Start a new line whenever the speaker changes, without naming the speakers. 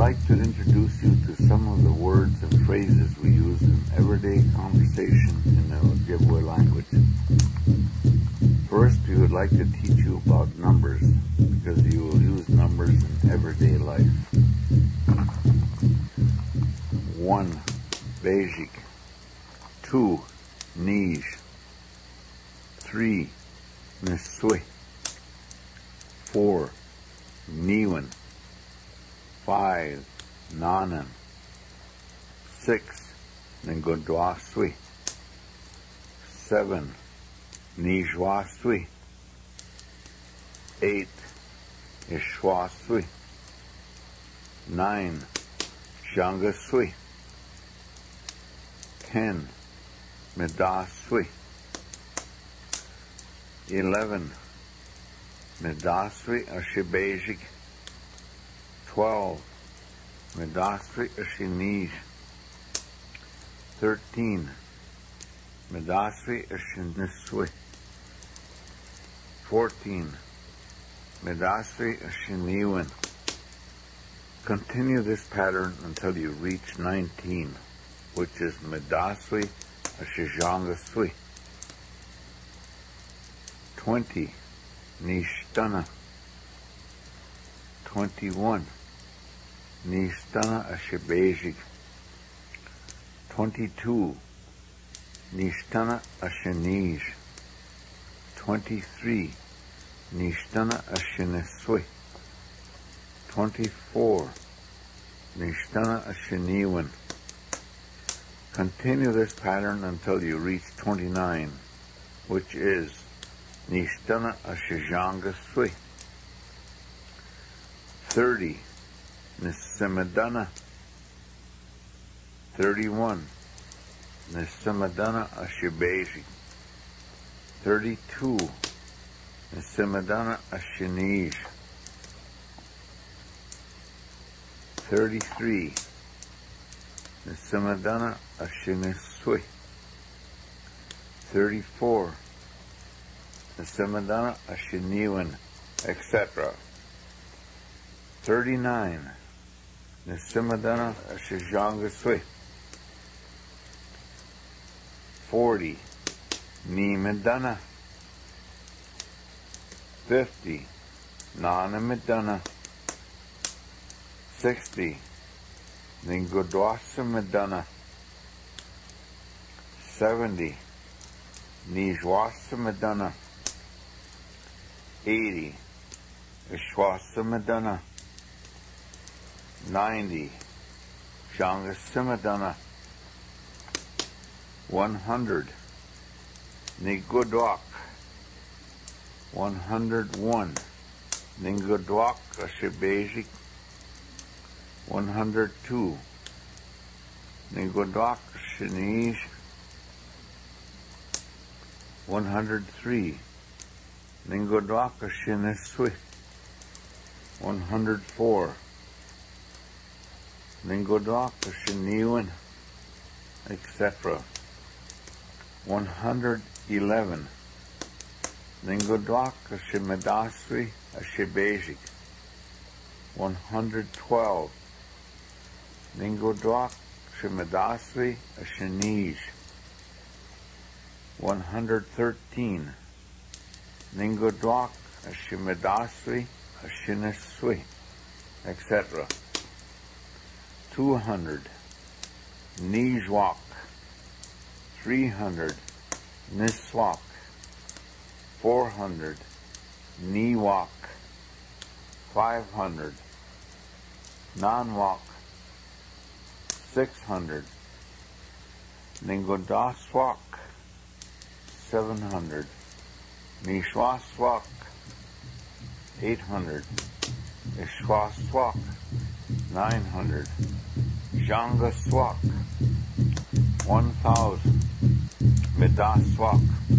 like to introduce you to some of the words and phrases we use in everyday conversation in the Ojibwe language. First, we would like to teach you about numbers, because you will use numbers in everyday life. 1. Bejik. 2. Nij. 3. Nisui. 4. Niwan. 5. Nanan. 6. Ningodwaswi. 7. Nijwaswi. 8. Ishwaswi. 9. Shangaswi. 10. Medaswi. 11. Medaswi Ashibejik. 12. Medaswi Ashinij. 13. Medaswi Ashiniswi. 14. Medaswi Ashiniwan. Continue this pattern until you reach 19, which is Medaswi Ashijangaswi. 20. Nishtana. 21. Nishtana Ashibejik. 22. Nishtana Ashinij. 23. Nishtana Ashiniswi. 24. Nishtana Ashiniwan. Continue this pattern until you reach 29, which is Nishtana Ashijangaswi. 30. Nisimadana. 31. Nisimadana Ashibejik. 32. Nisimadana Ashinij. 33. Nisimadana Ashiniswi. 34. Nisimadana Ashiniwan, etc. 39. Nisimadana Ashijangaswi. 40. Nimadana. 50. Nanamidana. 60. Ningodwasamadana. 70. Nijwasamadana. 80. Ishwasamadana. 90. Shangasamadana. 100. Nigodwak. 101. Ningodwak Ashibejik. 102. Ningodwak Shinij. 103. Ningodwak Ashiniswi. 104. Ningodwak Ashiniwan, etc. 111. Ningodwak Ashimedaswi Ashibejik. 112. Ningodwak Ashimedaswi Ashinij. 113. Ningodwak Ashimedaswi Ashiniswi, etc. 200. Nijwak. 300. Niswak. 400. Niwak. 500. Nanwak. 600. Ningodaswak. 700. Nishwaswak. 800. Ishwaswak. 900. Jangaswak. 1000. Medaswak.